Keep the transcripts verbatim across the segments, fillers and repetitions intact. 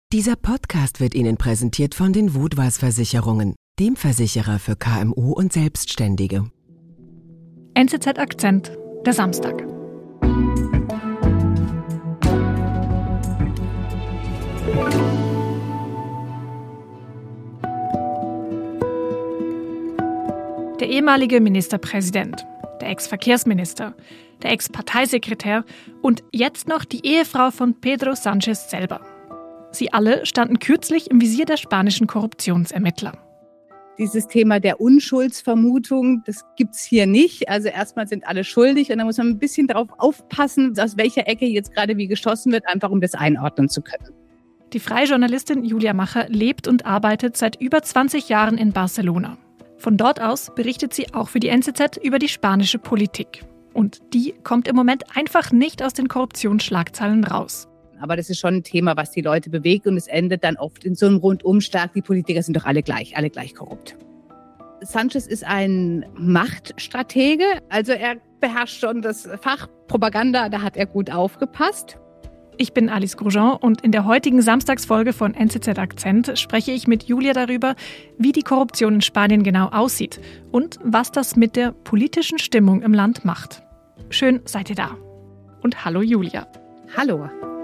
Dieser Podcast wird Ihnen präsentiert von den Vodwas Versicherungen, dem Versicherer für K M U und Selbstständige. N Z Z Akzent, der Samstag. Der ehemalige Ministerpräsident, der Ex-Verkehrsminister, der Ex-Parteisekretär und jetzt noch die Ehefrau von Pedro Sánchez selber. Sie alle standen kürzlich im Visier der spanischen Korruptionsermittler. Dieses Thema der Unschuldsvermutung, das gibt's hier nicht. Also erstmal sind alle schuldig und da muss man ein bisschen darauf aufpassen, aus welcher Ecke jetzt gerade wie geschossen wird, einfach um das einordnen zu können. Die freie Journalistin Julia Macher lebt und arbeitet seit über zwanzig Jahren in Barcelona. Von dort aus berichtet sie auch für die N Z Z über die spanische Politik. Und die kommt im Moment einfach nicht aus den Korruptionsschlagzeilen raus. Aber das ist schon ein Thema, was die Leute bewegt und es endet dann oft in so einem Rundumschlag. Die Politiker sind doch alle gleich, alle gleich korrupt. Sánchez ist ein Machtstratege, also er beherrscht schon das Fach Propaganda, da hat er gut aufgepasst. Ich bin Alice Grosjean und in der heutigen Samstagsfolge von N Z Z Akzent spreche ich mit Julia darüber, wie die Korruption in Spanien genau aussieht und was das mit der politischen Stimmung im Land macht. Schön, seid ihr da. Und hallo Julia. Hallo.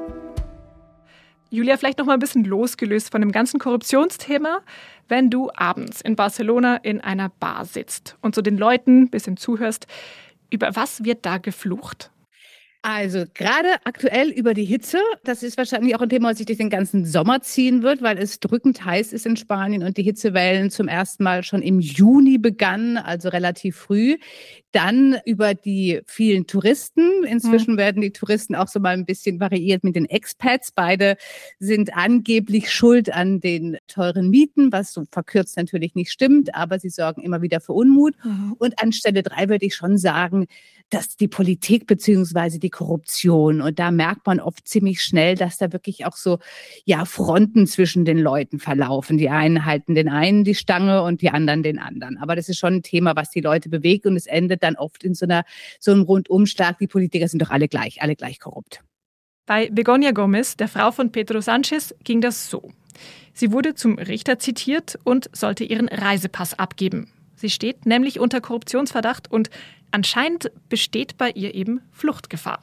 Julia, vielleicht noch mal ein bisschen losgelöst von dem ganzen Korruptionsthema. Wenn du abends in Barcelona in einer Bar sitzt und so den Leuten ein bisschen zuhörst, über was wird da geflucht? Also gerade aktuell über die Hitze. Das ist wahrscheinlich auch ein Thema, das sich durch den ganzen Sommer ziehen wird, weil es drückend heiß ist in Spanien und die Hitzewellen zum ersten Mal schon im Juni begannen, also relativ früh. Dann über die vielen Touristen. Inzwischen mhm. werden die Touristen auch so mal ein bisschen variiert mit den Expats. Beide sind angeblich schuld an den teuren Mieten, was so verkürzt natürlich nicht stimmt, aber sie sorgen immer wieder für Unmut. Mhm. Und an Stelle drei würde ich schon sagen, dass die Politik beziehungsweise die Korruption, und da merkt man oft ziemlich schnell, dass da wirklich auch so ja Fronten zwischen den Leuten verlaufen. Die einen halten den einen die Stange und die anderen den anderen. Aber das ist schon ein Thema, was die Leute bewegt und es endet dann oft in so einer so einem Rundumschlag. Die Politiker sind doch alle gleich, alle gleich korrupt. Bei Begoña Gómez, der Frau von Pedro Sánchez, ging das so. Sie wurde zum Richter zitiert und sollte ihren Reisepass abgeben. Sie steht nämlich unter Korruptionsverdacht und anscheinend besteht bei ihr eben Fluchtgefahr.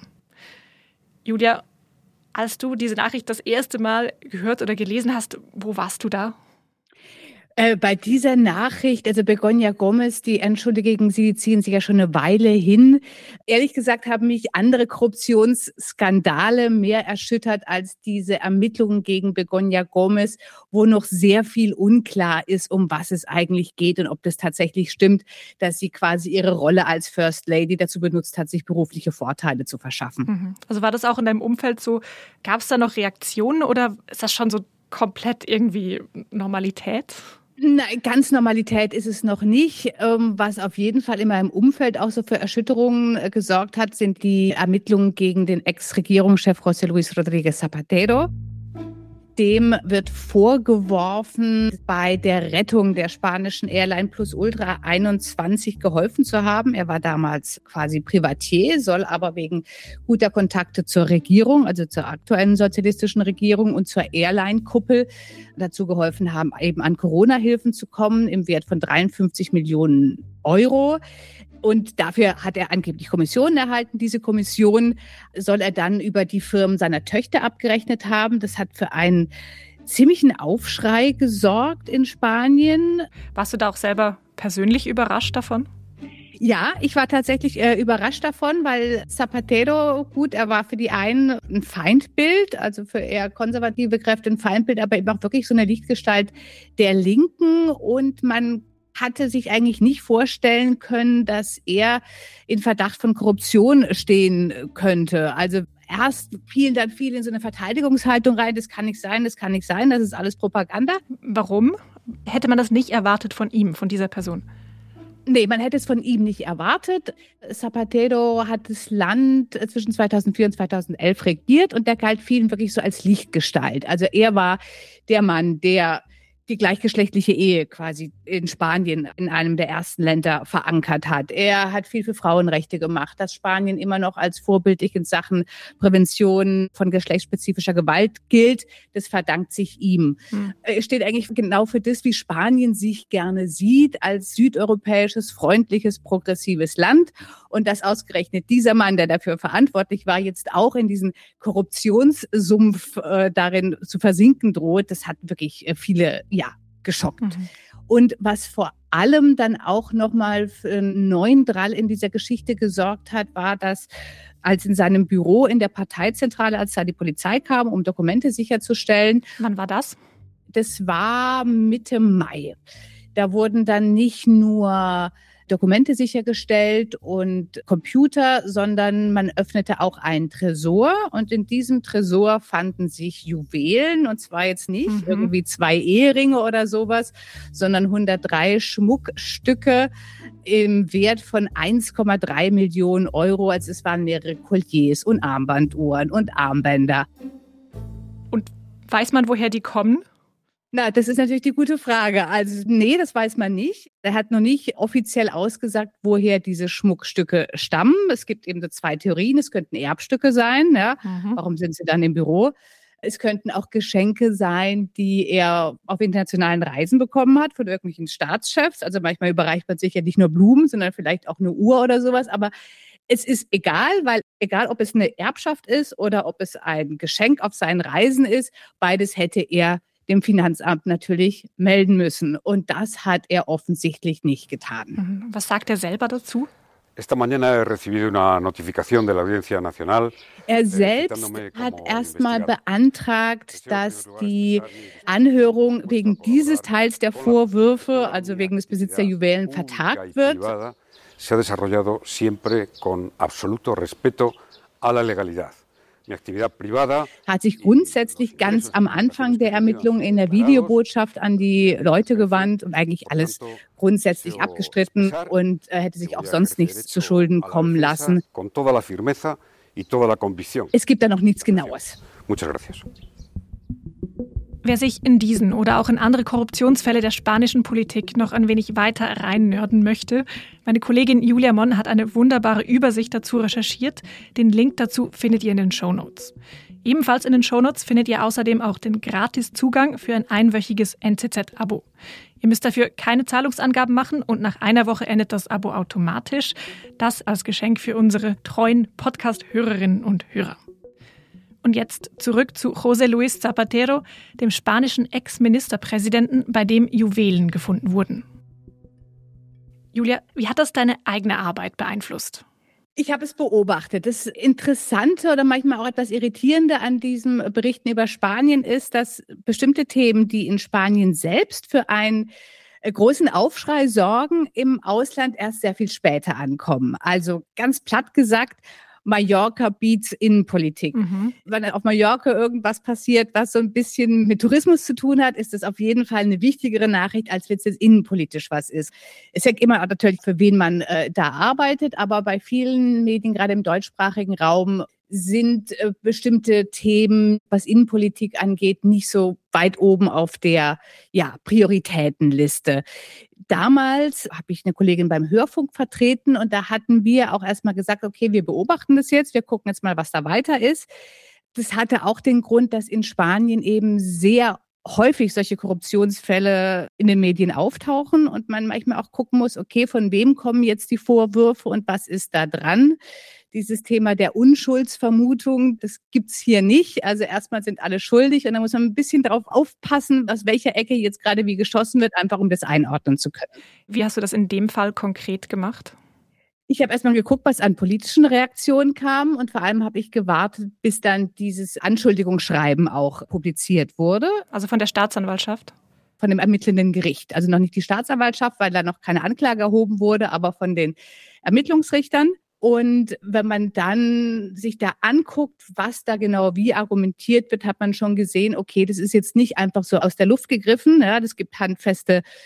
Julia, als du diese Nachricht das erste Mal gehört oder gelesen hast, wo warst du da? Äh, bei dieser Nachricht, also Begoña Gómez, die Anschuldigungen gegen sie ziehen sich ja schon eine Weile hin. Ehrlich gesagt haben mich andere Korruptionsskandale mehr erschüttert als diese Ermittlungen gegen Begoña Gómez, wo noch sehr viel unklar ist, um was es eigentlich geht und ob das tatsächlich stimmt, dass sie quasi ihre Rolle als First Lady dazu benutzt hat, sich berufliche Vorteile zu verschaffen. Mhm. Also war das auch in deinem Umfeld so? Gab es da noch Reaktionen oder ist das schon so komplett irgendwie Normalität? Nein, ganz Normalität ist es noch nicht. Was auf jeden Fall in meinem Umfeld auch so für Erschütterungen gesorgt hat, sind die Ermittlungen gegen den Ex-Regierungschef José Luis Rodríguez Zapatero. Dem wird vorgeworfen, bei der Rettung der spanischen Airline Plus Ultra einundzwanzig geholfen zu haben. Er war damals quasi Privatier, soll aber wegen guter Kontakte zur Regierung, also zur aktuellen sozialistischen Regierung und zur Airline-Kuppel dazu geholfen haben, eben an Corona-Hilfen zu kommen im Wert von dreiundfünfzig Millionen Euro. Und dafür hat er angeblich Kommissionen erhalten. Diese Kommission soll er dann über die Firmen seiner Töchter abgerechnet haben. Das hat für einen ziemlichen Aufschrei gesorgt in Spanien. Warst du da auch selber persönlich überrascht davon? Ja, ich war tatsächlich äh, überrascht davon, weil Zapatero, gut, er war für die einen ein Feindbild, also für eher konservative Kräfte ein Feindbild, aber eben auch wirklich so eine Lichtgestalt der Linken und man hatte sich eigentlich nicht vorstellen können, dass er in Verdacht von Korruption stehen könnte. Also erst fielen dann viele in so eine Verteidigungshaltung rein, das kann nicht sein, das kann nicht sein, das ist alles Propaganda. Warum? Hätte man das nicht erwartet von ihm, von dieser Person? Nee, man hätte es von ihm nicht erwartet. Zapatero hat das Land zwischen zweitausendvier und zweitausendelf regiert und der galt vielen wirklich so als Lichtgestalt. Also er war der Mann, der die gleichgeschlechtliche Ehe quasi in Spanien in einem der ersten Länder verankert hat. Er hat viel für Frauenrechte gemacht, dass Spanien immer noch als vorbildlich in Sachen Prävention von geschlechtsspezifischer Gewalt gilt. Das verdankt sich ihm. Hm. Er steht eigentlich genau für das, wie Spanien sich gerne sieht, als südeuropäisches, freundliches, progressives Land. Und dass ausgerechnet dieser Mann, der dafür verantwortlich war, jetzt auch in diesen Korruptionssumpf äh, darin zu versinken droht, das hat wirklich äh, viele ja, geschockt. Mhm. Und was vor allem dann auch nochmal für einen neuen Drall in dieser Geschichte gesorgt hat, war, dass als in seinem Büro in der Parteizentrale, als da die Polizei kam, um Dokumente sicherzustellen. Wann war das? Das war Mitte Mai. Da wurden dann nicht nur Dokumente sichergestellt und Computer, sondern man öffnete auch einen Tresor und in diesem Tresor fanden sich Juwelen und zwar jetzt nicht mhm. irgendwie zwei Eheringe oder sowas, sondern hundertdrei Schmuckstücke im Wert von eins Komma drei Millionen Euro. Also es waren mehrere Colliers und Armbanduhren und Armbänder. Und weiß man, woher die kommen? Na, das ist natürlich die gute Frage. Also nee, das weiß man nicht. Er hat noch nicht offiziell ausgesagt, woher diese Schmuckstücke stammen. Es gibt eben so zwei Theorien. Es könnten Erbstücke sein. Ja. Mhm. Warum sind sie dann im Büro? Es könnten auch Geschenke sein, die er auf internationalen Reisen bekommen hat von irgendwelchen Staatschefs. Also manchmal überreicht man sich ja nicht nur Blumen, sondern vielleicht auch eine Uhr oder sowas. Aber es ist egal, weil egal, ob es eine Erbschaft ist oder ob es ein Geschenk auf seinen Reisen ist, beides hätte er dem Finanzamt natürlich melden müssen. Und das hat er offensichtlich nicht getan. Was sagt er selber dazu? Esta mañana he recibido una notificación de la Audiencia Nacional. Er selbst hat erstmal beantragt, dass die Anhörung wegen dieses Teils der Vorwürfe, also wegen des Besitz der Juwelen, vertagt wird. Se ha desarrollado siempre con absoluto respeto a la legalidad. Hat sich grundsätzlich ganz am Anfang der Ermittlungen in der Videobotschaft an die Leute gewandt und eigentlich alles grundsätzlich abgestritten und äh, hätte sich auch sonst nichts zu Schulden kommen lassen. Es gibt da noch nichts Genaues. Muchas gracias. Wer sich in diesen oder auch in andere Korruptionsfälle der spanischen Politik noch ein wenig weiter reinnörden möchte, meine Kollegin Julia Mon hat eine wunderbare Übersicht dazu recherchiert. Den Link dazu findet ihr in den Shownotes. Ebenfalls in den Shownotes findet ihr außerdem auch den Gratiszugang für ein einwöchiges N Z Z-Abo. Ihr müsst dafür keine Zahlungsangaben machen und nach einer Woche endet das Abo automatisch. Das als Geschenk für unsere treuen Podcast-Hörerinnen und Hörer. Und jetzt zurück zu José Luis Zapatero, dem spanischen Ex-Ministerpräsidenten, bei dem Juwelen gefunden wurden. Julia, wie hat das deine eigene Arbeit beeinflusst? Ich habe es beobachtet. Das Interessante oder manchmal auch etwas Irritierende an diesem Berichten über Spanien ist, dass bestimmte Themen, die in Spanien selbst für einen großen Aufschrei sorgen, im Ausland erst sehr viel später ankommen. Also ganz platt gesagt, Mallorca beats Innenpolitik. Mhm. Wenn auf Mallorca irgendwas passiert, was so ein bisschen mit Tourismus zu tun hat, ist das auf jeden Fall eine wichtigere Nachricht, als wenn es jetzt innenpolitisch was ist. Es hängt immer natürlich, für wen man äh, da arbeitet, aber bei vielen Medien, gerade im deutschsprachigen Raum, sind äh, bestimmte Themen, was Innenpolitik angeht, nicht so weit oben auf der ja, Prioritätenliste. Damals habe ich eine Kollegin beim Hörfunk vertreten und da hatten wir auch erstmal gesagt, okay, wir beobachten das jetzt, wir gucken jetzt mal, was da weiter ist. Das hatte auch den Grund, dass in Spanien eben sehr häufig solche Korruptionsfälle in den Medien auftauchen und man manchmal auch gucken muss, okay, von wem kommen jetzt die Vorwürfe und was ist da dran? Dieses Thema der Unschuldsvermutung, das gibt's hier nicht. Also erstmal sind alle schuldig und da muss man ein bisschen darauf aufpassen, aus welcher Ecke jetzt gerade wie geschossen wird, einfach um das einordnen zu können. Wie hast du das in dem Fall konkret gemacht? Ich habe erstmal geguckt, was an politischen Reaktionen kam und vor allem habe ich gewartet, bis dann dieses Anschuldigungsschreiben auch publiziert wurde. Also von der Staatsanwaltschaft? Von dem ermittelnden Gericht. Also noch nicht die Staatsanwaltschaft, weil da noch keine Anklage erhoben wurde, aber von den Ermittlungsrichtern. Und wenn man dann sich da anguckt, was da genau wie argumentiert wird, hat man schon gesehen, okay, das ist jetzt nicht einfach so aus der Luft gegriffen. Ja, das gibt handfeste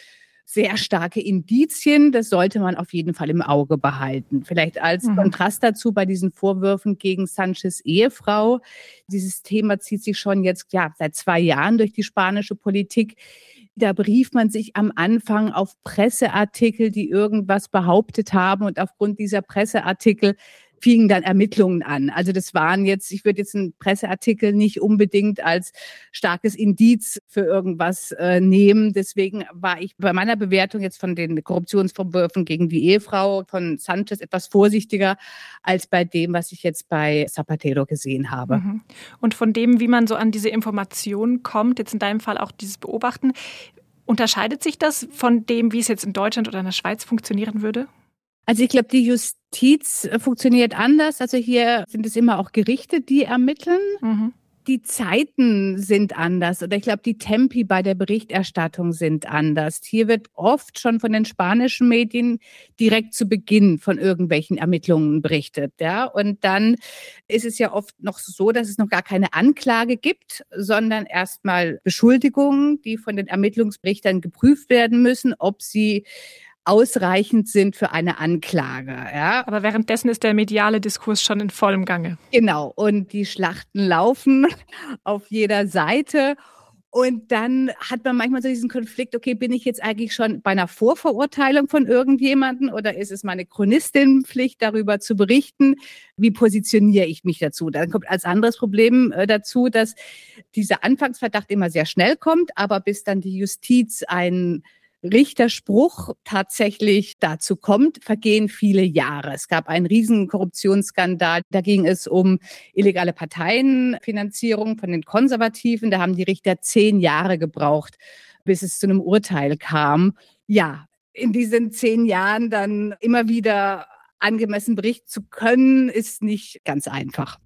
sehr starke Indizien. Das sollte man auf jeden Fall im Auge behalten. Vielleicht als mhm. Kontrast dazu bei diesen Vorwürfen gegen Sanchez Ehefrau. Dieses Thema zieht sich schon jetzt ja, seit zwei Jahren durch die spanische Politik. Da berief man sich am Anfang auf Presseartikel, die irgendwas behauptet haben. Und aufgrund dieser Presseartikel fingen dann Ermittlungen an. Also das waren jetzt, ich würde jetzt einen Presseartikel nicht unbedingt als starkes Indiz für irgendwas äh, nehmen. Deswegen war ich bei meiner Bewertung jetzt von den Korruptionsvorwürfen gegen die Ehefrau von Sanchez etwas vorsichtiger als bei dem, was ich jetzt bei Zapatero gesehen habe. Mhm. Und von dem, wie man so an diese Informationen kommt, jetzt in deinem Fall auch dieses Beobachten, unterscheidet sich das von dem, wie es jetzt in Deutschland oder in der Schweiz funktionieren würde? Also ich glaube, die Justiz funktioniert anders. Also hier sind es immer auch Gerichte, die ermitteln. Mhm. Die Zeiten sind anders oder ich glaube, die Tempi bei der Berichterstattung sind anders. Hier wird oft schon von den spanischen Medien direkt zu Beginn von irgendwelchen Ermittlungen berichtet. Ja? Und dann ist es ja oft noch so, dass es noch gar keine Anklage gibt, sondern erstmal Beschuldigungen, die von den Ermittlungsberichtern geprüft werden müssen, ob sie ausreichend sind für eine Anklage. Ja. Aber währenddessen ist der mediale Diskurs schon in vollem Gange. Genau, und die Schlachten laufen auf jeder Seite. Und dann hat man manchmal so diesen Konflikt, okay, bin ich jetzt eigentlich schon bei einer Vorverurteilung von irgendjemandem oder ist es meine Chronistinnenpflicht, darüber zu berichten? Wie positioniere ich mich dazu? Dann kommt als anderes Problem äh, dazu, dass dieser Anfangsverdacht immer sehr schnell kommt, aber bis dann die Justiz einen Richterspruch tatsächlich dazu kommt, vergehen viele Jahre. Es gab einen riesen Korruptionsskandal. Da ging es um illegale Parteienfinanzierung von den Konservativen. Da haben die Richter zehn Jahre gebraucht, bis es zu einem Urteil kam. Ja, in diesen zehn Jahren dann immer wieder angemessen berichten zu können, ist nicht ganz einfach.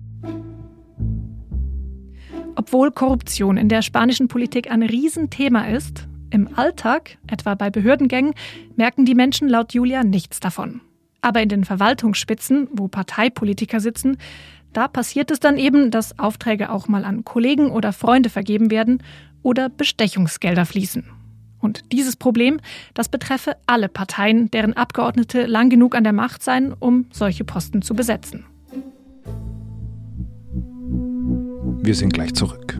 Obwohl Korruption in der spanischen Politik ein Riesenthema ist, im Alltag, etwa bei Behördengängen, merken die Menschen laut Julia nichts davon. Aber in den Verwaltungsspitzen, wo Parteipolitiker sitzen, da passiert es dann eben, dass Aufträge auch mal an Kollegen oder Freunde vergeben werden oder Bestechungsgelder fließen. Und dieses Problem, das betreffe alle Parteien, deren Abgeordnete lang genug an der Macht seien, um solche Posten zu besetzen. Wir sind gleich zurück.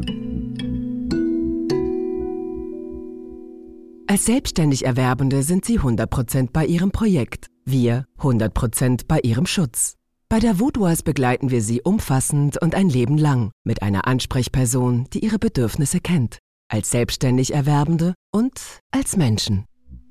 Als selbstständig Erwerbende sind sie hundert Prozent bei ihrem Projekt, wir hundert Prozent bei ihrem Schutz. Bei der Vaudoise begleiten wir sie umfassend und ein Leben lang mit einer Ansprechperson, die ihre Bedürfnisse kennt, als selbstständig Erwerbende und als Menschen.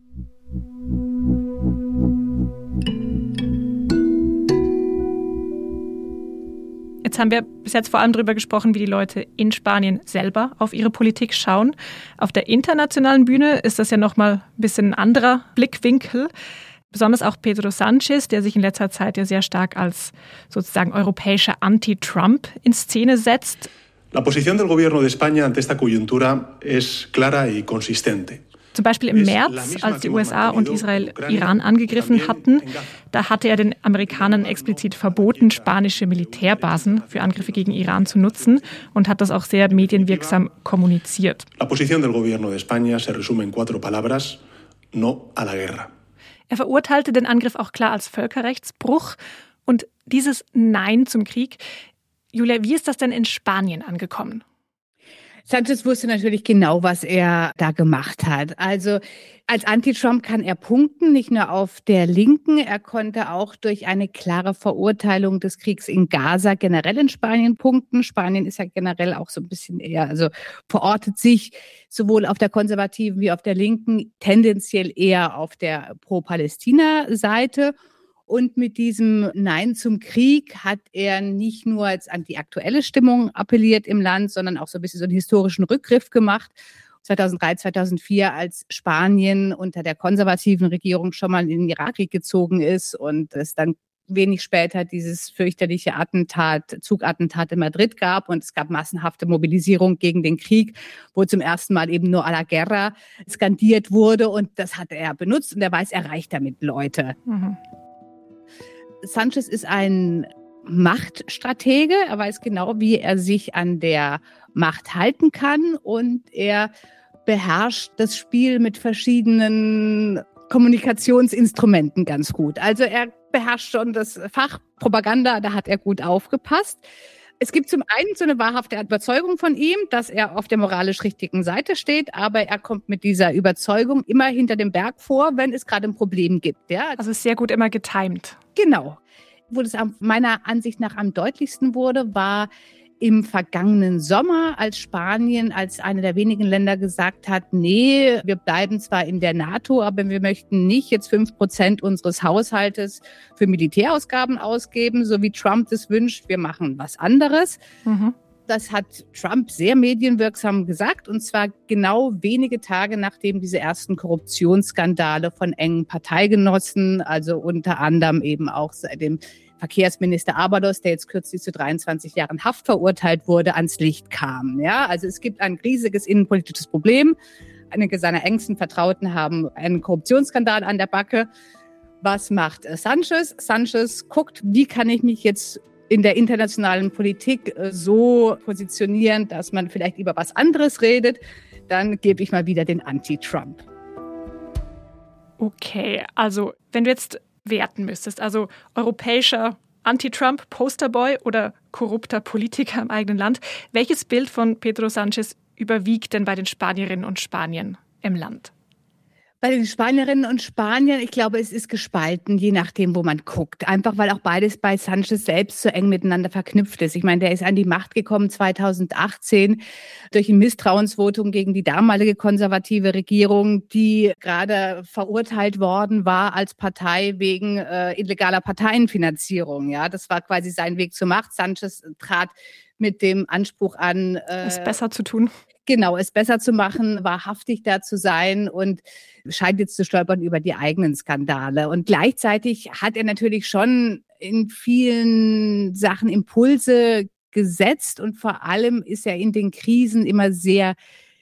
Jetzt haben wir bis jetzt vor allem darüber gesprochen, wie die Leute in Spanien selber auf ihre Politik schauen. Auf der internationalen Bühne ist das ja nochmal ein bisschen ein anderer Blickwinkel. Besonders auch Pedro Sanchez, der sich in letzter Zeit ja sehr stark als sozusagen europäischer Anti-Trump in Szene setzt. La posición del gobierno de España ante esta coyuntura es clara y consistente. Zum Beispiel im März, als die U S A und Israel Iran angegriffen hatten, da hatte er den Amerikanern explizit verboten, spanische Militärbasen für Angriffe gegen Iran zu nutzen und hat das auch sehr medienwirksam kommuniziert. La posición del gobierno de España se resume en cuatro palabras: no a la guerra. Er verurteilte den Angriff auch klar als Völkerrechtsbruch und dieses Nein zum Krieg. Julia, wie ist das denn in Spanien angekommen? Sanchez wusste natürlich genau, was er da gemacht hat. Also als Anti-Trump kann er punkten, nicht nur auf der Linken. Er konnte auch durch eine klare Verurteilung des Kriegs in Gaza generell in Spanien punkten. Spanien ist ja generell auch so ein bisschen eher, also verortet sich sowohl auf der konservativen wie auf der Linken tendenziell eher auf der Pro-Palästina-Seite. Und mit diesem Nein zum Krieg hat er nicht nur jetzt an die aktuelle Stimmung appelliert im Land, sondern auch so ein bisschen so einen historischen Rückgriff gemacht. zweitausenddrei, zweitausendvier, als Spanien unter der konservativen Regierung schon mal in den Irakkrieg gezogen ist und es dann wenig später dieses fürchterliche Attentat, Zugattentat in Madrid gab und es gab massenhafte Mobilisierung gegen den Krieg, wo zum ersten Mal eben nur a la guerra skandiert wurde und das hat er benutzt und er weiß, er erreicht damit Leute. Mhm. Sanchez ist ein Machtstratege. Er weiß genau, wie er sich an der Macht halten kann und er beherrscht das Spiel mit verschiedenen Kommunikationsinstrumenten ganz gut. Also er beherrscht schon das Fach Propaganda, da hat er gut aufgepasst. Es gibt zum einen so eine wahrhafte Überzeugung von ihm, dass er auf der moralisch richtigen Seite steht, aber er kommt mit dieser Überzeugung immer hinter dem Berg vor, wenn es gerade ein Problem gibt. Ja? Also sehr gut immer getimed. Genau. Wo das meiner Ansicht nach am deutlichsten wurde, war im vergangenen Sommer, als Spanien als eine der wenigen Länder gesagt hat, nee, wir bleiben zwar in der NATO, aber wir möchten nicht jetzt fünf Prozent unseres Haushaltes für Militärausgaben ausgeben, so wie Trump das wünscht, wir machen was anderes. Mhm. Das hat Trump sehr medienwirksam gesagt, und zwar genau wenige Tage nachdem diese ersten Korruptionsskandale von engen Parteigenossen, also unter anderem eben auch seit dem Verkehrsminister Ábalos, der jetzt kürzlich zu dreiundzwanzig Jahren Haft verurteilt wurde, ans Licht kam. Ja, also es gibt ein riesiges innenpolitisches Problem. Einige seiner engsten Vertrauten haben einen Korruptionsskandal an der Backe. Was macht Sánchez? Sánchez guckt, wie kann ich mich jetzt in der internationalen Politik so positionieren, dass man vielleicht über was anderes redet. Dann gebe ich mal wieder den Anti-Trump. Okay, also wenn du jetzt werten müsstest, also europäischer Anti-Trump-Posterboy oder korrupter Politiker im eigenen Land, welches Bild von Pedro Sánchez überwiegt denn bei den Spanierinnen und Spaniern im Land? Bei den Spanierinnen und Spaniern, ich glaube, es ist gespalten, je nachdem, wo man guckt. Einfach, weil auch beides bei Sánchez selbst so eng miteinander verknüpft ist. Ich meine, der ist an die Macht gekommen zweitausendachtzehn durch ein Misstrauensvotum gegen die damalige konservative Regierung, die gerade verurteilt worden war als Partei wegen äh, illegaler Parteienfinanzierung. Ja, das war quasi sein Weg zur Macht. Sánchez trat mit dem Anspruch an, äh, es besser zu tun. Genau, es besser zu machen, wahrhaftig da zu sein, und scheint jetzt zu stolpern über die eigenen Skandale. Und gleichzeitig hat er natürlich schon in vielen Sachen Impulse gesetzt, und vor allem ist er in den Krisen immer sehr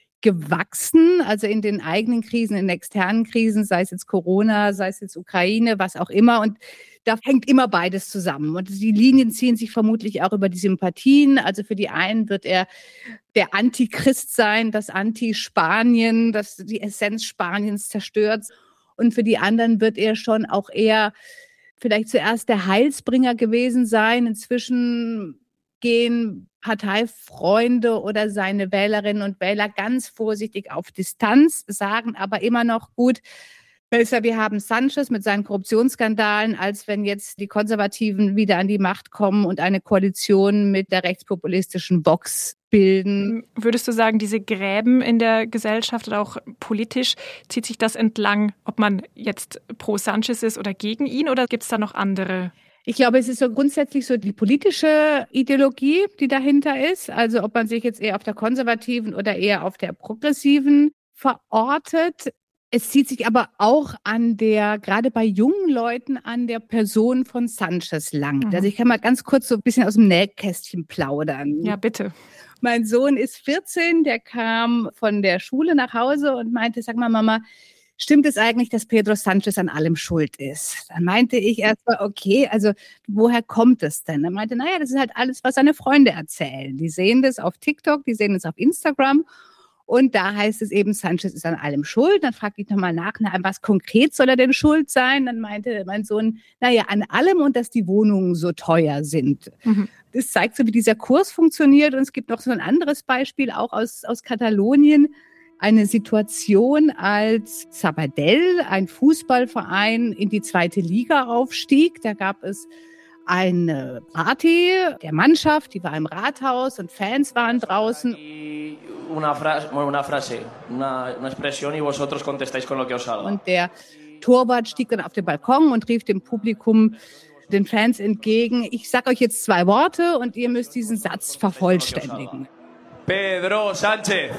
gewachsen, also in den eigenen Krisen, in externen Krisen, sei es jetzt Corona, sei es jetzt Ukraine, was auch immer. Und da hängt immer beides zusammen. Und die Linien ziehen sich vermutlich auch über die Sympathien. Also für die einen wird er der Antichrist sein, das Anti-Spanien, das die Essenz Spaniens zerstört. Und für die anderen wird er schon auch eher vielleicht zuerst der Heilsbringer gewesen sein. Inzwischen gehen Parteifreunde oder seine Wählerinnen und Wähler ganz vorsichtig auf Distanz, sagen aber immer noch, gut, besser wir haben Sánchez mit seinen Korruptionsskandalen, als wenn jetzt die Konservativen wieder an die Macht kommen und eine Koalition mit der rechtspopulistischen Vox bilden. Würdest du sagen, diese Gräben in der Gesellschaft oder auch politisch, zieht sich das entlang, ob man jetzt pro Sánchez ist oder gegen ihn, oder gibt es da noch andere? Ich glaube, es ist so grundsätzlich so die politische Ideologie, die dahinter ist. Also ob man sich jetzt eher auf der konservativen oder eher auf der progressiven verortet. Es zieht sich aber auch an der, gerade bei jungen Leuten, an der Person von Sánchez lang. Mhm. Also ich kann mal ganz kurz so ein bisschen aus dem Nähkästchen plaudern. Ja, bitte. Mein Sohn ist vierzehn, der kam von der Schule nach Hause und meinte, sag mal, Mama, stimmt es eigentlich, dass Pedro Sánchez an allem schuld ist? Dann meinte ich erstmal, okay, also woher kommt es denn? Er meinte, naja, das ist halt alles, was seine Freunde erzählen. Die sehen das auf TikTok, die sehen das auf Instagram. Und da heißt es eben, Sánchez ist an allem schuld. Dann fragte ich nochmal nach, na, was konkret soll er denn schuld sein? Dann meinte mein Sohn, naja, an allem, und dass die Wohnungen so teuer sind. Mhm. Das zeigt so, wie dieser Kurs funktioniert. Und es gibt noch so ein anderes Beispiel, auch aus, aus Katalonien. Eine Situation, als Sabadell, ein Fußballverein, in die zweite Liga aufstieg. Da gab es eine Party der Mannschaft, die war im Rathaus und Fans waren draußen. Una frase, una frase, una, una expresión y vosotros contestáis con lo que os salga. Und der Torwart stieg dann auf den Balkon und rief dem Publikum, den Fans entgegen, ich sag euch jetzt zwei Worte und ihr müsst diesen Satz vervollständigen. Pedro Sánchez.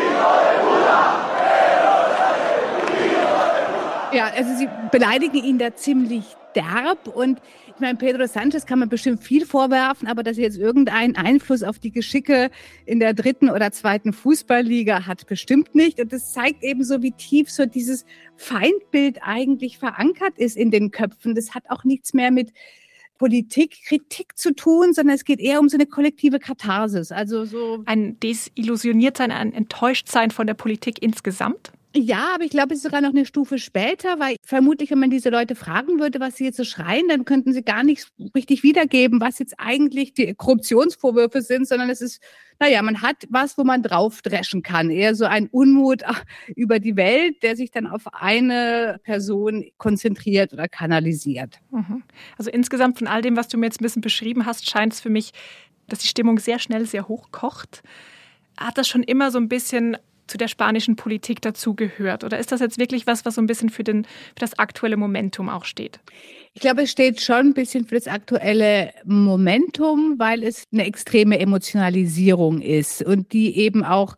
Ja, also sie beleidigen ihn da ziemlich derb, und ich meine, Pedro Sánchez kann man bestimmt viel vorwerfen, aber dass er jetzt irgendeinen Einfluss auf die Geschicke in der dritten oder zweiten Fußballliga hat, bestimmt nicht. Und das zeigt eben so, wie tief so dieses Feindbild eigentlich verankert ist in den Köpfen. Das hat auch nichts mehr mit Politikkritik zu tun, sondern es geht eher um so eine kollektive Katharsis. Also so ein Desillusioniertsein, ein Enttäuschtsein von der Politik insgesamt? Ja, aber ich glaube, es ist sogar noch eine Stufe später, weil vermutlich, wenn man diese Leute fragen würde, was sie jetzt so schreien, dann könnten sie gar nicht richtig wiedergeben, was jetzt eigentlich die Korruptionsvorwürfe sind, sondern es ist, naja, man hat was, wo man draufdreschen kann. Eher so ein Unmut über die Welt, der sich dann auf eine Person konzentriert oder kanalisiert. Also insgesamt von all dem, was du mir jetzt ein bisschen beschrieben hast, scheint es für mich, dass die Stimmung sehr schnell, sehr hoch kocht. Hat das schon immer so ein bisschen zu der spanischen Politik dazugehört? Oder ist das jetzt wirklich was, was so ein bisschen für, den, für das aktuelle Momentum auch steht? Ich glaube, es steht schon ein bisschen für das aktuelle Momentum, weil es eine extreme Emotionalisierung ist und die eben auch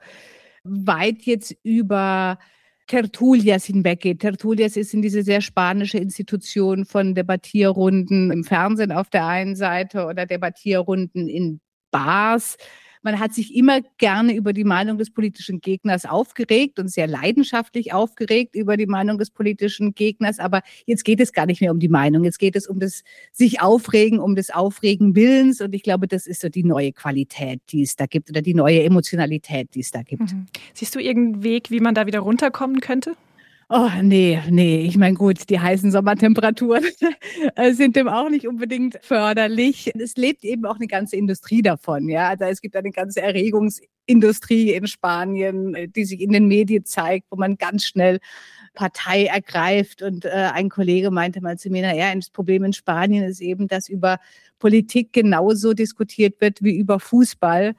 weit jetzt über Tertulias hinweggeht. Tertulias ist in diese sehr spanische Institution von Debattierrunden im Fernsehen auf der einen Seite oder Debattierrunden in Bars. Man hat sich immer gerne über die Meinung des politischen Gegners aufgeregt und sehr leidenschaftlich aufgeregt über die Meinung des politischen Gegners. Aber jetzt geht es gar nicht mehr um die Meinung. Jetzt geht es um das sich aufregen, um das Aufregen Willens. Und ich glaube, das ist so die neue Qualität, die es da gibt oder die neue Emotionalität, die es da gibt. Mhm. Siehst du irgendeinen Weg, wie man da wieder runterkommen könnte? Oh, nee, nee. Ich meine, gut, die heißen Sommertemperaturen sind dem auch nicht unbedingt förderlich. Es lebt eben auch eine ganze Industrie davon, ja. Also es gibt eine ganze Erregungsindustrie in Spanien, die sich in den Medien zeigt, wo man ganz schnell Partei ergreift. Und äh, ein Kollege meinte mal zu mir, naja, das Problem in Spanien ist eben, dass über Politik genauso diskutiert wird wie über Fußball.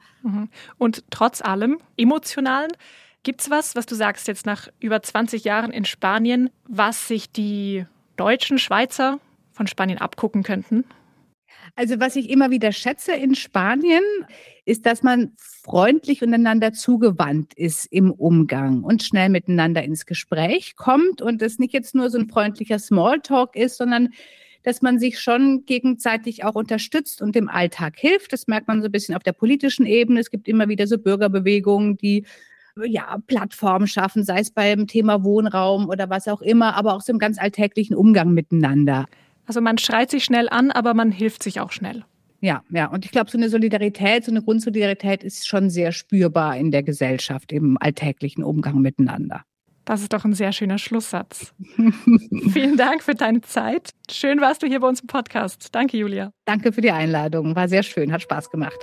Und trotz allem Emotionalen, gibt's was, was du sagst jetzt nach über zwanzig Jahren in Spanien, was sich die Deutschen, Schweizer von Spanien abgucken könnten? Also was ich immer wieder schätze in Spanien, ist, dass man freundlich untereinander zugewandt ist im Umgang und schnell miteinander ins Gespräch kommt und es nicht jetzt nur so ein freundlicher Smalltalk ist, sondern dass man sich schon gegenseitig auch unterstützt und im Alltag hilft. Das merkt man so ein bisschen auf der politischen Ebene. Es gibt immer wieder so Bürgerbewegungen, die ja, Plattformen schaffen, sei es beim Thema Wohnraum oder was auch immer, aber auch so im ganz alltäglichen Umgang miteinander. Also man schreit sich schnell an, aber man hilft sich auch schnell. Ja, ja. Und ich glaube, so eine Solidarität, so eine Grundsolidarität ist schon sehr spürbar in der Gesellschaft, im alltäglichen Umgang miteinander. Das ist doch ein sehr schöner Schlusssatz. Vielen Dank für deine Zeit. Schön warst du hier bei uns im Podcast. Danke, Julia. Danke für die Einladung. War sehr schön, hat Spaß gemacht.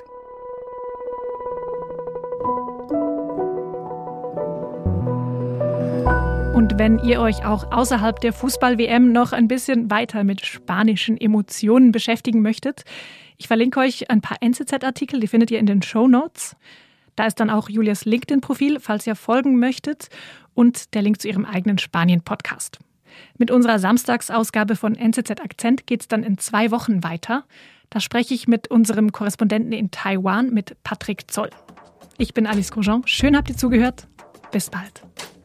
Und wenn ihr euch auch außerhalb der Fußball-W M noch ein bisschen weiter mit spanischen Emotionen beschäftigen möchtet, ich verlinke euch ein paar N Z Z-Artikel, die findet ihr in den Shownotes. Da ist dann auch Julias LinkedIn-Profil, falls ihr folgen möchtet, und der Link zu ihrem eigenen Spanien-Podcast. Mit unserer Samstagsausgabe von N Z Z Akzent geht es dann in zwei Wochen weiter. Da spreche ich mit unserem Korrespondenten in Taiwan, mit Patrick Zoll. Ich bin Alice Grosjean. Schön habt ihr zugehört. Bis bald.